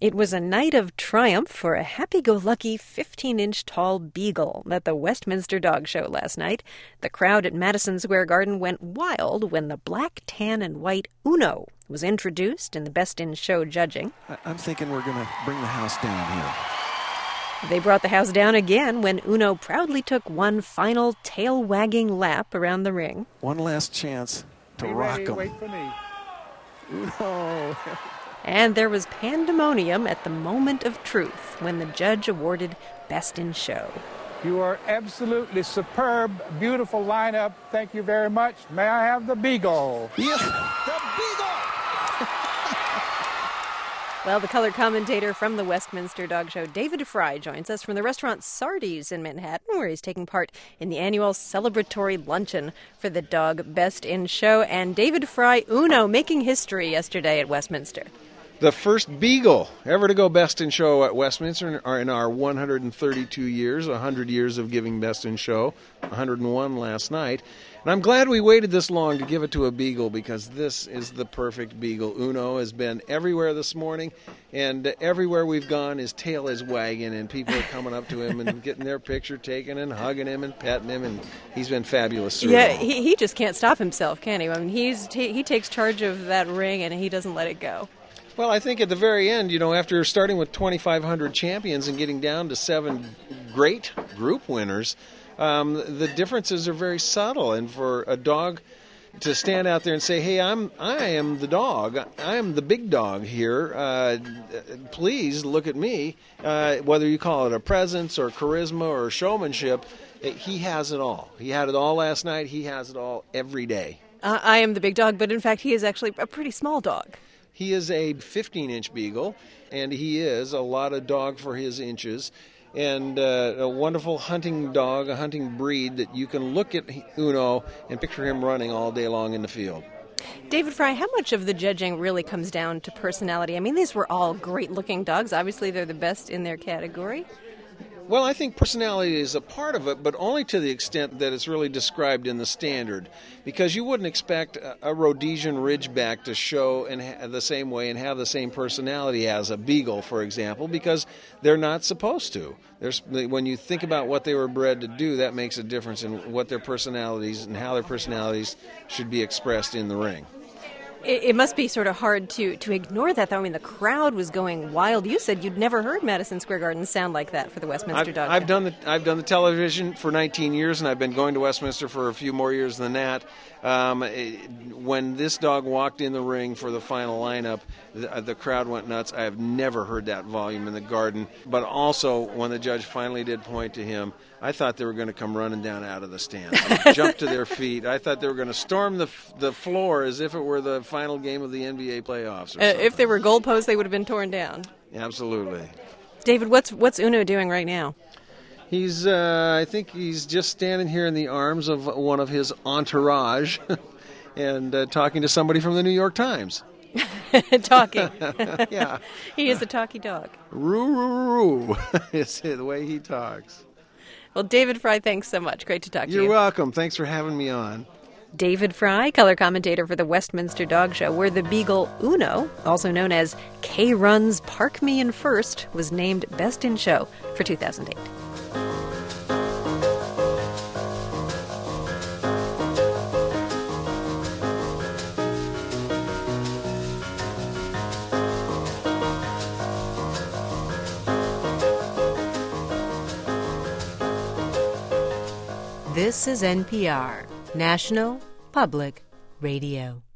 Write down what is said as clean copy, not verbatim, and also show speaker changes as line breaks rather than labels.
It was a night of triumph for a happy-go-lucky 15-inch tall beagle at the Westminster Dog Show last night. The crowd at Madison Square Garden went wild when the black, tan, and white Uno was introduced in the Best in Show judging.
I'm thinking we're going to bring the house down here.
They brought the house down again when Uno proudly took one final tail-wagging lap around the ring.
One last chance to rock him.
Wait for me.
Uno.
And there was pandemonium at the moment of truth when the judge awarded Best in Show.
You are absolutely superb, beautiful lineup. Thank you very much. May I have the Beagle?
Yeah, the Beagle!
Well, the color commentator from the Westminster Dog Show, David Fry, joins us from the restaurant Sardi's in Manhattan, where he's taking part in the annual celebratory luncheon for the dog Best in Show. And David Fry, Uno, making history yesterday at Westminster.
The first beagle ever to go Best in Show at Westminster in our 132 years, 100 years of giving Best in Show, 101 last night. And I'm glad we waited this long to give it to a beagle because this is the perfect beagle. Uno has been everywhere this morning, and everywhere we've gone, his tail is wagging, and people are coming up to him and getting their picture taken and hugging him and petting him, and he's been fabulous through it all.
He just can't stop himself, can he? I mean, he takes charge of that ring, and he doesn't let it go.
Well, I think at the very end, after starting with 2,500 champions and getting down to 7 great group winners, the differences are very subtle. And for a dog to stand out there and say, "Hey, I am the dog. I am the big dog here. Please look at me." Whether you call it a presence or charisma or showmanship, he has it all. He had it all last night. He has it all every day.
I am the big dog, but in fact, he is actually a pretty small dog.
He is a 15-inch beagle, and he is a lot of dog for his inches, and a wonderful hunting dog, a hunting breed that you can look at Uno and picture him running all day long in the field.
David Fry, how much of the judging really comes down to personality? I mean, these were all great-looking dogs. Obviously, they're the best in their category.
Well, I think personality is a part of it, but only to the extent that it's really described in the standard. Because you wouldn't expect a Rhodesian Ridgeback to show in the same way and have the same personality as a Beagle, for example, because they're not supposed to. When you think about what they were bred to do, that makes a difference in what their personalities and how their personalities should be expressed in the ring.
It must be sort of hard to ignore that, though. I mean, the crowd was going wild. You said you'd never heard Madison Square Garden sound like that for the Westminster Dog Show.
I've done the television for 19 years, and I've been going to Westminster for a few more years than that. When this dog walked in the ring for the final lineup, the crowd went nuts. I have never heard that volume in the garden. But also, when the judge finally did point to him, I thought they were going to come running down out of the stands, jump to their feet. I thought they were going to storm the floor as if it were the final game of the NBA playoffs.
If there were goalposts, they would have been torn down.
Absolutely.
David, what's Uno doing right now?
He's, I think he's just standing here in the arms of one of his entourage and talking to somebody from the New York Times.
Talking.
Yeah.
He is a talky dog.
Roo, roo, roo. It's the way he talks.
Well, David Fry, thanks so much. Great to talk to you.
You're welcome. Thanks for having me on.
David Fry, color commentator for the Westminster Dog Show, where the beagle Uno, also known as K-Run's Park Me in First, was named Best in Show for 2008. This is NPR, National Public Radio.